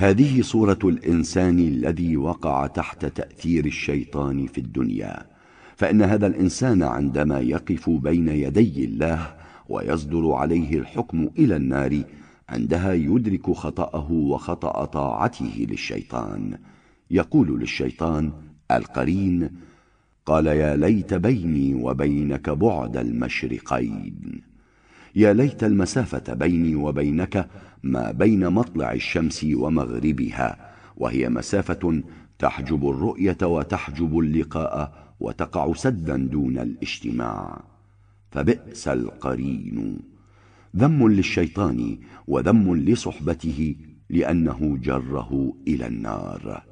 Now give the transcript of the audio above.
هذه صورة الإنسان الذي وقع تحت تأثير الشيطان في الدنيا، فإن هذا الإنسان عندما يقف بين يدي الله ويصدر عليه الحكم إلى النار، عندها يدرك خطأه وخطأ طاعته للشيطان. يقول للشيطان القرين: قال يا ليت بيني وبينك بعد المشرقين. يا ليت المسافة بيني وبينك ما بين مطلع الشمس ومغربها، وهي مسافة تحجب الرؤية وتحجب اللقاء وتقع سدا دون الاجتماع. فبئس القرين، ذم للشيطان وذم لصحبته، لأنه جره إلى النار.